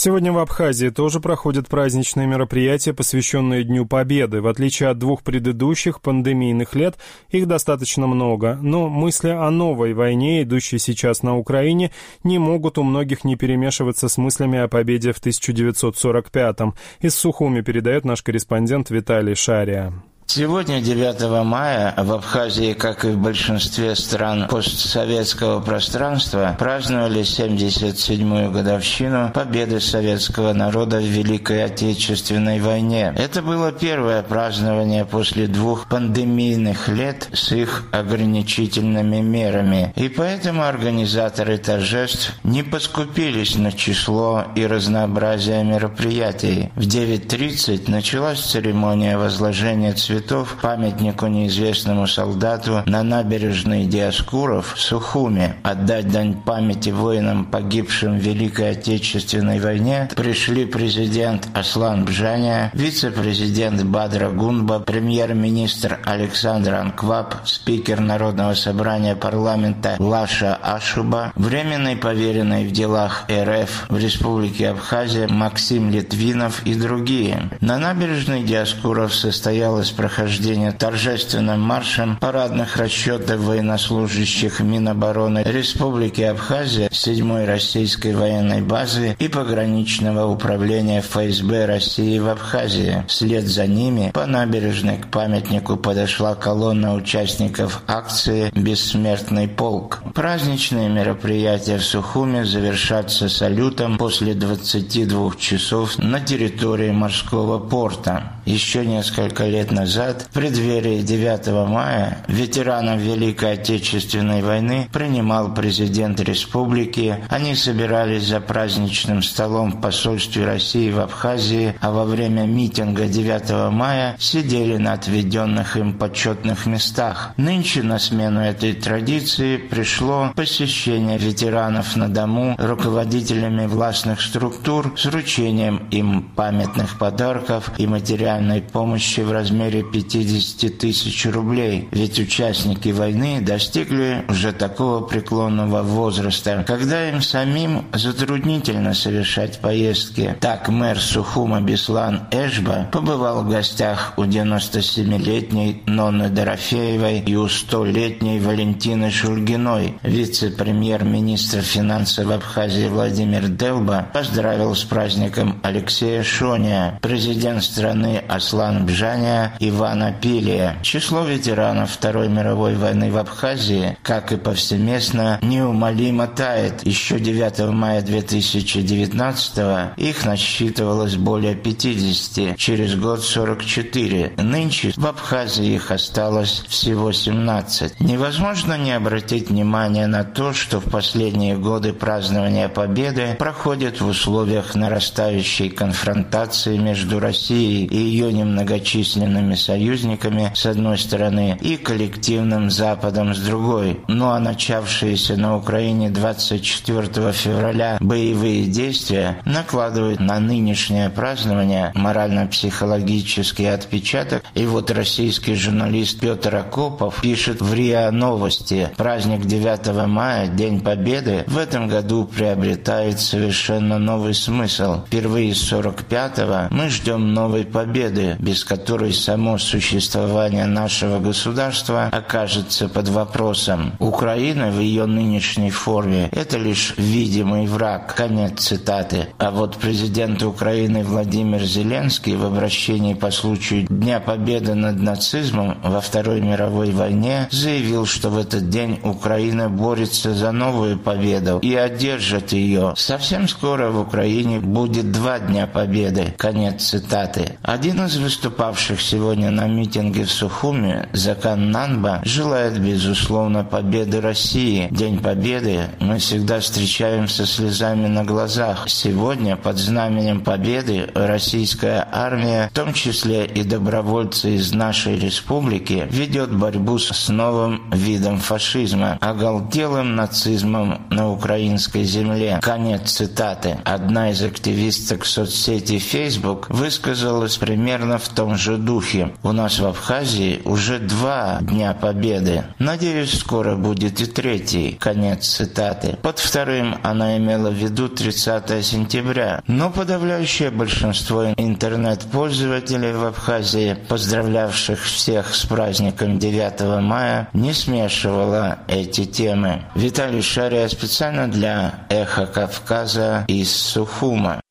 Сегодня в Абхазии тоже проходят праздничные мероприятия, посвященные Дню Победы. В отличие от двух предыдущих пандемийных лет, их достаточно много. Но мысли о новой войне, идущей сейчас на Украине, не могут у многих не перемешиваться с мыслями о победе в 1945-м. Из Сухуми передает наш корреспондент Виталий Шария. Сегодня, 9 мая, в Абхазии, как и в большинстве стран постсоветского пространства, праздновали 77-ю годовщину победы советского народа в Великой Отечественной войне. Это было первое празднование после двух пандемийных лет с их ограничительными мерами, и поэтому организаторы торжеств не поскупились на число и разнообразие мероприятий. В 9:30 началась церемония возложения цветов памятнику неизвестному солдату на набережной Диоскуров в Сухуми. Отдать дань памяти воинам, погибшим в Великой Отечественной войне, пришли президент Аслан Бжаня, вице-президент Бадра Гунба, премьер-министр Александр Анкваб, спикер Народного собрания парламента Лаша Ашуба, временный поверенный в делах РФ в Республике Абхазия Максим Литвинов и другие. На набережной Диоскуров состоялось прохождение торжественным маршем парадных расчетов военнослужащих Минобороны Республики Абхазия, 7-й российской военной базы и пограничного управления ФСБ России в Абхазии. Вслед за ними по набережной к памятнику подошла колонна участников акции «Бессмертный полк». Праздничные мероприятия в Сухуми завершатся салютом после 22 часов на территории морского порта. Еще несколько лет назад, в преддверии 9 мая, ветеранов Великой Отечественной войны принимал президент республики. Они собирались за праздничным столом в посольстве России в Абхазии, а во время митинга 9 мая сидели на отведенных им почетных местах. Нынче на смену этой традиции пришло посещение ветеранов на дому руководителями властных структур с вручением им памятных подарков и материальной помощи в размере 50 тысяч рублей. Ведь участники войны достигли уже такого преклонного возраста, когда им самим затруднительно совершать поездки. Так мэр Сухума Беслан Эшба побывал в гостях у 97-летней Нонны Дорофеевой и у 100-летней Валентины Шульгиной. Вице-премьер-министр финансов Абхазии Владимир Делба поздравил с праздником Алексея Шония. Президент страны Аслан Бжаня Ивана Пилия. Число ветеранов Второй мировой войны в Абхазии, как и повсеместно, неумолимо тает. Еще 9 мая 2019 их насчитывалось более 50, через год 44. Нынче в Абхазии их осталось всего 17. Невозможно не обратить внимание на то, что в последние годы празднования Победы проходит в условиях нарастающей конфронтации между Россией и ее немногочисленными союзниками с одной стороны и коллективным Западом с другой. Ну а начавшиеся на Украине 24 февраля боевые действия накладывают на нынешнее празднование морально-психологический отпечаток. И вот российский журналист Петр Акопов пишет в РИА Новости: праздник 9 мая, День Победы, в этом году приобретает совершенно новый смысл. Впервые с 45-го мы ждем новой победы, без которой само существование нашего государства окажется под вопросом. Украина в ее нынешней форме – это лишь видимый враг. Конец цитаты. А вот президент Украины Владимир Зеленский в обращении по случаю Дня Победы над нацизмом во Второй мировой войне заявил, что в этот день Украина борется за новую победу и одержит ее. Совсем скоро в Украине будет 2 Дня Победы. Конец цитаты. Один из выступавших сегодня на митинге в Сухуми, Закан Нанба, желает, безусловно, победы России. День Победы мы всегда встречаем со слезами на глазах. Сегодня под знаменем Победы российская армия, в том числе и добровольцы из нашей республики, ведет борьбу с новым видом фашизма, оголтелым нацизмом на украинской земле. Конец цитаты. Одна из активисток соцсети Facebook высказалась примерно в том же духе. у нас в Абхазии уже 2 Дня Победы. Надеюсь, скоро будет и 3. Конец цитаты. Под 2 она имела в виду 30 сентября. Но подавляющее большинство интернет-пользователей в Абхазии, поздравлявших всех с праздником 9 мая, не смешивало эти темы. Виталий Шария специально для «Эхо Кавказа» из Сухума.